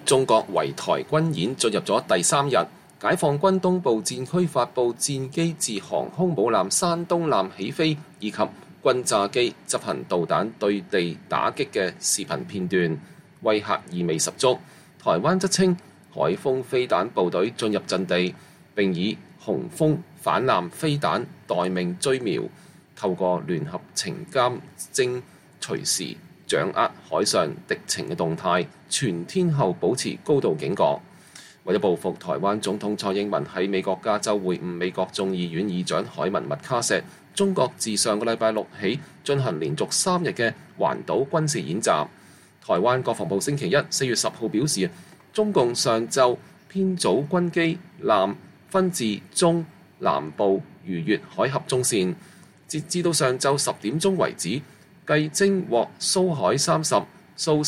中國圍台軍演進入咗第3日，解放軍東部戰區發布戰機自航空母艦山東艦起飛以及轟炸機執行導彈對地打擊嘅視頻片段，威嚇意味十足。台灣則稱海鋒飛彈部隊進入陣地，並以雄風反艦飛彈待命追瞄，透過聯合情監偵隨時掌握海上敵情嘅動態，全天候保持高度警覺。為咗報復台灣總統蔡英文喺美國加州會晤美國眾議院議長凱文麥卡錫，中國自上個禮拜六起進行連續3日嘅環島軍事演習。台灣國防部星期一4月10號表示，中共上晝編組軍機艦分至中南部逾越海峽中線，截至到上晝10點鐘為止，計偵獲蘇海30、蘇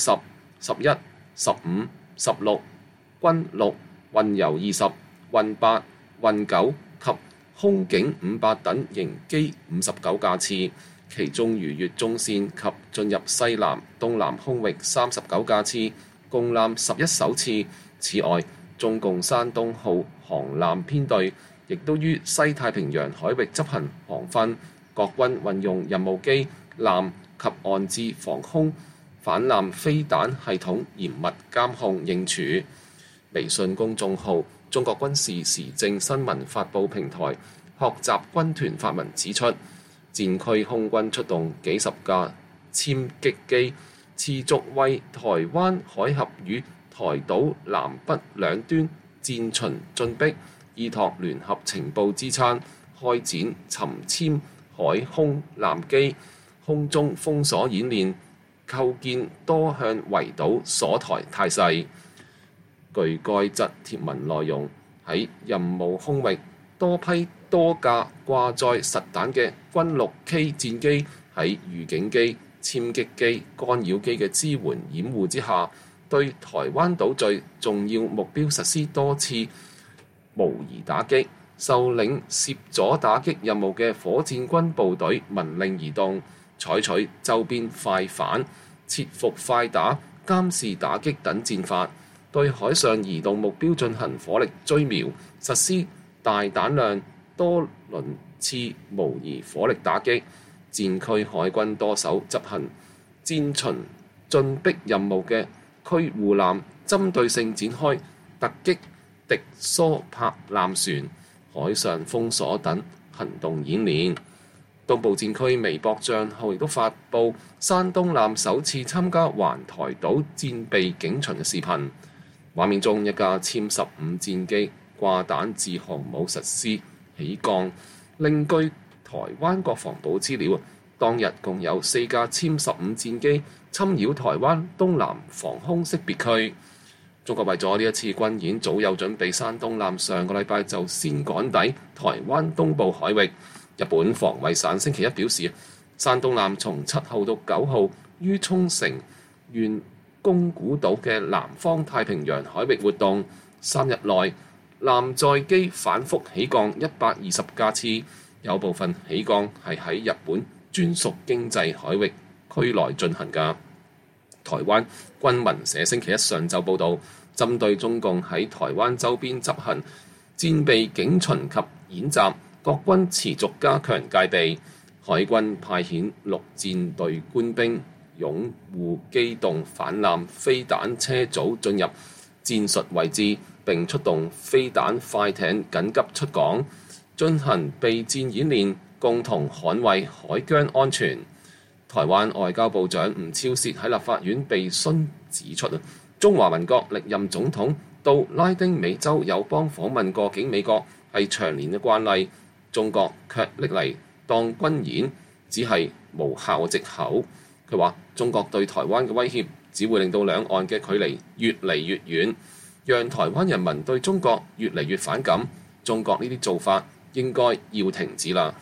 10、11、15、16、軍6、運油20、運8、運9及空警500等型機59架次，其中逾越中線及進入西南、東南空域39架次，共艦11艘次。此外，中共山東號航艦編隊亦都於西太平洋海域執行航訓，各軍運用任務機、艦及岸置防空反艦飛彈系統嚴密監控應處。微信公眾號中國軍事時政新聞發布平台學習軍團發文指出，戰區空軍出動幾十架殲擊機，持續為台灣海峽與台島南北兩端戰巡進逼，依託聯合情報支撐，開展沉殲海空艦機空中封鎖演練，構建多向圍島鎖台態勢。據該則貼文內容，喺任務空域多批多架掛載實彈嘅軍6 K 戰機喺預警機、殲擊機、干擾機嘅支援掩護之下，對台灣島嶼重要目標實施多次模擬打擊。受領涉阻打擊任務嘅火箭軍部隊聞令而動，採取周邊快反、切伏快打、監視打擊等戰法，對海上移動目標進行火力追瞄，實施大彈量多輪次模擬火力打擊。戰區海軍多艘執行戰巡進逼任務嘅驅護艦，針對性展開突擊敵疏泊艦船、海上封鎖等行動演練。東部戰區微博帳號亦都發布山東艦首次參加環台島戰備警巡嘅視頻，畫面中一架殲15戰機掛彈自航母實施起降。另據台灣國防部資料，當日共有4架殲15戰機侵擾台灣東南防空識別區。中國為咗呢一次軍演早有準備，山東艦上個禮拜就先趕抵台灣東部海域。日本防衛省星期一表示，山東艦從7號到9號於沖繩縣宮古島嘅南方太平洋海域活動，3日內艦載機反覆起降120架次，有部分起降係喺日本專屬經濟海域區內進行㗎。台灣軍民社星期一上晝報導，針對中共喺台灣周邊執行戰備警巡及演習，各軍持續加強戒備。海軍派遣陸戰隊官兵擁護機動反艦飛彈車組進入戰術位置，並出動飛彈快艇緊急出港，進行備戰演練，共同捍衛海疆安全。台灣外交部長吳釗燮喺立法院被詢指出，中華民國歷任總統到拉丁美洲友邦訪問過境美國係長年嘅慣例，中國卻拎嚟當軍演，只係無效嘅藉口。佢話中國對台灣嘅威脅只會令到兩岸嘅距離越嚟越遠，讓台灣人民對中國越嚟越反感。中國呢啲做法應該要停止啦。